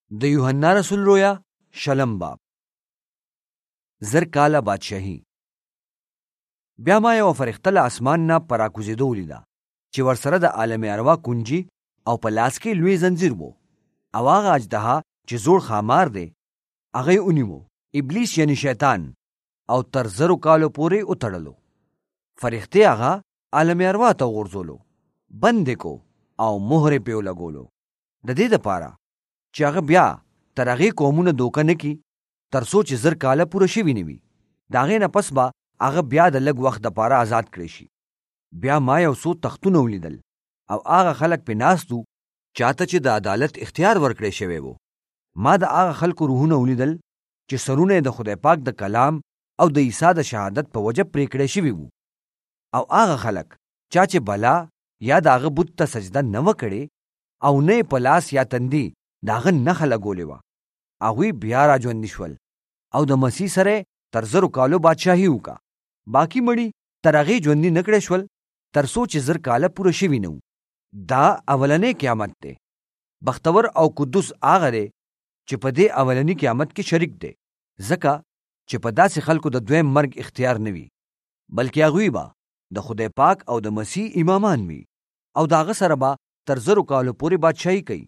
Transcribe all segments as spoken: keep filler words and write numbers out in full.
د یوحنا رسول رویا شلم باب. زر کاله بادشاهي. بیا ما یو فرښته له اسمان نه په راکوزېدو ولیده چې ورسره د عالم اروا کنجي او په لاس کې لوی زنځیر و، او هغه اژدها چې زوړ ښامار دی هغه یې ونیو، ابلیس یعنی شیطان، او تر زرو کالو پورې وتړلو. فرښتې هغه عالم اروا ته وغورځولو، بند یې کو او مهرې پې ولګولو، د دې دپاره چې هغه بیا تر هغې قومونه دوکه نه کي تر څو چې زر کاله پوره شوي نه وي. د هغې نه پس به هغه بیا د لږ وخت دپاره آزاد کړی شي. بیا ما یو څو تختونه ولیدل، او هغه خلک پې ناست وو چاته چې د عدالت اختیار ورکړی شوی و. ما د هغه خلکو روحونه ولیدل چې سرونه یې د خدای پاک د کلام او د عیسی د شهادت په وجه پرې کړی شوي وو. او هغه خلک چا چې بلا یا د هغه بت ته سجده نه وه کړې او نه یې په لاس یا تندي د هغه نښه لګولې وه، هغوی بیا را ژوندي شول او د مسیح سره تر زرو کالو بادشاهي وکړه. باقي مړي تر هغې ژوندي نه کړی شول تر څو چې زر کاله پوره شوي نه وو. دا اولنی قیامت دی. بختور او قدوس هغه دی چې په دې اولني قیامت کې شریک دی، ځکه چې په داسې خلکو د دویم مرګ اختیار نه وي، بلکې هغوی به د خدای پاک او د مسیح امامان وي، او د هغه سره به تر زرو کالو پورې بادشاهي کوي.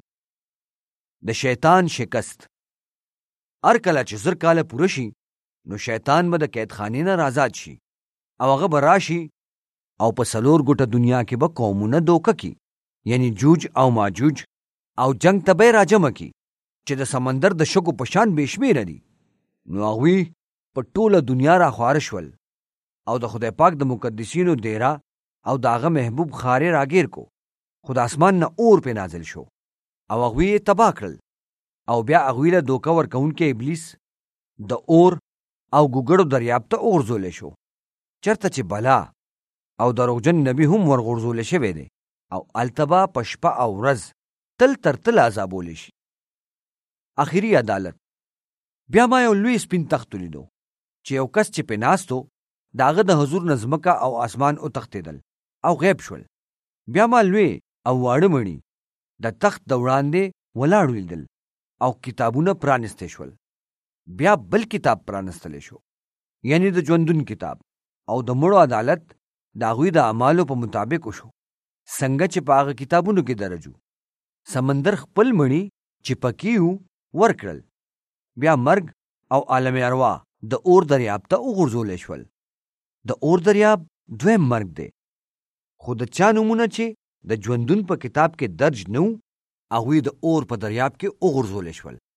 د شیطان شکست. هر کله چې زر کاله پوره شي نو شیطان به د قیدخانې نه آزاد شي، او هغه به راشي او په څلور ګوټه دنیا کې به قومونه دوکه کی، یعنی جوج او ماجوج، او جنگ ته به یې راجمع کی چې د سمندر د شګو په شان بې شمېره دي. نو هغوی په ټوله دنیا را خواره شول، او د خدای پاک د مقدسینو دیره او د هغه محبوب ښار یې راګیر کو، خو د اسمان نه اور پې نازل شو او هغوی یې تباه کړل. او بیا هغوی له دوکه ورکوونکی ابلیس د اور او ګوګړو دریاب ته وغورځولی شو، چېرته چې بلا او دروغجن نبي هم ورغورځولی شوی دی، او هلته به په شپه او ورځ تل تر تله عذابولی شي. اخري عدالت. بیا ما یو لوی سپین تخت ولیدو چې یو کس چې پې ناست و د هغه د حضور نه ځمکه او اسمان وتښتېدل او غیب شول. بیا ما لوی او واړه مړي د تخت د وړاندې ولاړ ولیدل، او کتابونه پرانستی شول. بیا بل کتاب پرانستلی شو، یعنی د ژوندون کتاب، او د مړو عدالت د هغوی د اعمالو په مطابق وشو، څنګه چې په هغه کتابونو کې درج وو. سمندر خپل مړي چې پکې وو ورکړل. بیا مرګ او عالم اروا د اور دریاب ته وغورځولی شول. د اور دریاب دویم مرګ دی، خو د چا نومونه چې د ژوندون په کتاب کې درج نه وو هغوی د اور په دریاب کې وغورځولی شول.